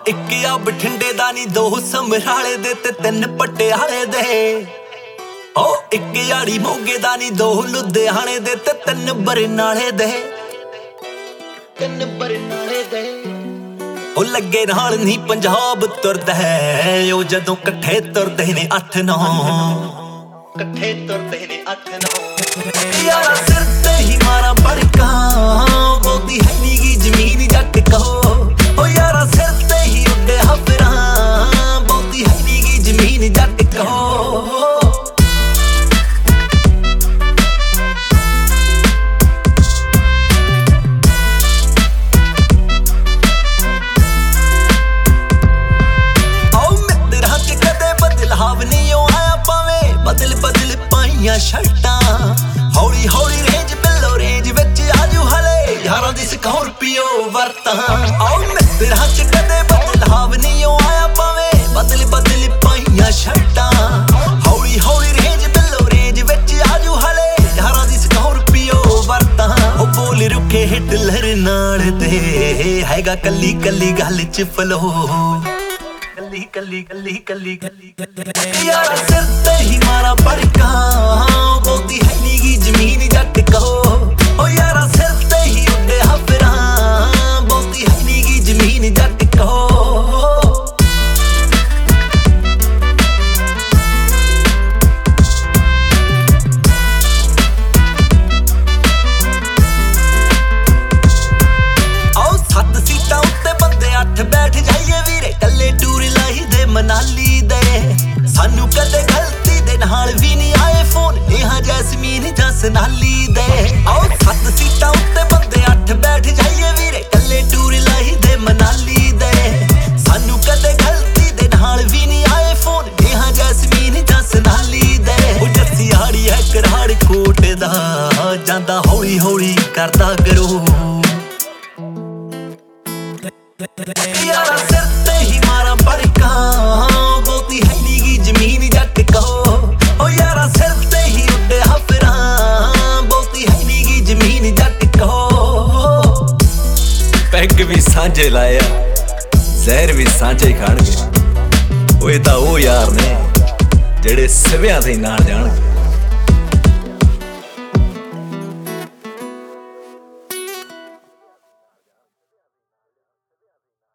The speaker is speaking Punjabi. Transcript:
ਇੱਕ ਆ ਬਠਿੰਡੇ ਦਾ ਨੀ, ਦੋ ਸਮਰਾਲੇ ਦੇ ਤੇ ਤਿੰਨ ਪਟਿਆਲੇ ਦੇ। ਇੱਕ ਯਾਰੀ ਮੋਗੇ ਦਾ ਨੀ, ਦੋ ਲੁਧਿਆਣੇ ਦੇ ਤੇ ਤਿੰਨ ਬਰਨਾਲੇ ਦੇ। ਉਹ ਲੱਗੇ ਨਾਲ ਨੀ ਪੰਜਾਬ ਤੁਰਦਾ ਹੈ, ਉਹ ਜਦੋਂ ਇਕੱਠੇ ਤੁਰਦੇ ਨੇ 8-9। ਇਕੱਠੇ ਤੁਰਦੇ ਨੇ 8-9। ਯਾਰਾ ਸਿਰ ਤੇ ਹੀ ਮਾਰਾਂ ਬੜਕਾਂ, ਬੋਲਦੀ ਹੈ ਨੀ ਗੀ ਜ਼ਮੀਨ ਜੱਟ ਕਹੋ। ਉਹ ਯਾਰਾ ਸਿਰ ਤੇ ਹੀ ਉੱਡੇ ਹਫਰਾਂ, ਬੋਲਦੀ ਹੈ ਨੀ ਗੀ ਜ਼ਮੀਨ ਜੱਟ ਕਹੋ। ਬਦਲ ਪਾਈਆਂ ਸ਼ਰਟਾਂ, ਹੌਲੀ ਹੌਲੀ ਰੇਂਜ ਬਿੱਲੋ ਰੇਂਜ ਵਿੱਚ ਆਜੂ ਹਲੇ ਯਾਰਾਂ ਦੀ ਸਕਾਰਪੀਓ ਵਰਤਾਂ। ਆਓ ਮਿੱਤਰਾਂ ਚ ਕਦੇ ਬਦਲਾਵ ਨਹੀਂ ਆਇਆ ਭਾਵੇਂ, ਬਦਲ ਪਾਈਆਂ ਸ਼ਰਟਾਂ, ਹੌਲੀ ਹੌਲੀ ਰੇਂਜ ਬਿੱਲੋ ਰੇਂਜ ਵਿੱਚ ਆਜੂ ਹਲੇ ਯਾਰਾਂ ਦੀ ਸਕਾਰਪੀਓ ਵਰਤਾਂ। ਉਹ ਬੋਲ ਰੁਕੇ ਹਿਟਲਰ ਨਾਲ ਤੇ ਹੈਗਾ ਕੱਲੀ ਕੱਲੀ ਗੱਲ ਚ ਫਲੋ। ਕੱਲੀ ਯਾਰਾ ਸਿਰ ਤੇ ਹੀ ਮਾਰਾਂ ਬੜਕਾਂ, ਬੋਲਦੀ ਹੈ ਨੀ ਗੀ ਜ਼ਮੀਨ ਜੱਟ ਕਹੋ। ਉਹ ਯਾਰਾ ਸਿਰ ਤੇ ਹੀ ਉੱਡੇ ਹਫਰਾਂ, ਬੋਲਦੀ ਹੈ ਨੀ ਗੀ ਜ਼ਮੀਨ ਜੱਟ ਕਹੋ। ਆਓ 7 ਸੀਟਾਂ ਉੱਤੇ ਬੰਦੇ 8 ਬੈਠ ਜਾਈਏ ਵੀਰੇ, ਕੱਲੇ ਟੂਰ ਲਾਈ ਦੇ ਮਨਾਲੀ ਦੇ। ਸਾਨੂੰ ਕਦੇ ਗਲਤੀ ਦੇ ਨਾਲ ਵੀ ਨਹੀਂ ਆਏ ਫੋਨ, ਨੇਹਾ ਜੈਸਮੀਨ ਜਾਂ ਸਨਾਲੀ ਦੇ। ਆਓ 7 ਸੀਟਾਂ ਉੱਤੇ ਬੰਦੇ 8 ਬੈਠ ਜਾਈਏ ਵੀਰੇ, ਕੱਲੇ ਟੂਰ ਲਾਈ ਦੇ ਮਨਾਲੀ ਦੇ। ਸਾਨੂੰ ਕਦੇ ਗਲਤੀ ਦੇ ਨਾਲ ਵੀ ਨਹੀਂ ਆਏ ਫੋਨ, ਨੇਹਾ ਜੈਸਮੀਨ ਜਾਂ ਸਨਾਲੀ ਦੇ। ਉਹ ਜੱਸੀ ਹਾੜੀ ਹੈ ਕਰਾੜ ਕੋਟ ਦਾ, ਜਾਂਦਾ ਹੌਲੀ ਹੌਲੀ ਕਰਦਾ ਗਰੋ। ਯਾਰਾ ਸਿਰ ਤੇ ਹੀ ਮਾਰਾਂ ਬੜਕਾਂ, ਬੋਲਦੀ ਹੈ ਨੀ ਗੀ ਜ਼ਮੀਨ ਜੱਟ ਕਹੋ। ਉਹ ਯਾਰਾ ਸਿਰ ਤੇ ਹੀ ਉੱਡੇ ਹਫਰਾਂ, ਬੋਲਦੀ ਹੈ ਨੀ ਗੀ ਜ਼ਮੀਨ ਜੱਟ ਕਹੋ। ਪੈਗ ਵੀ ਸਾਂਝੇ ਲਾਇਆ, ਜ਼ਹਿਰ ਵੀ ਸਾਂਝੇ ਖਾਣਗੇ। ਉਹ ਇਹ ਤਾਂ ਉਹ ਯਾਰ ਨੇ ਜਿਹੜੇ ਸਿਵਿਆਂ ਦੇ ਨਾਲ ਜਾਣਗੇ।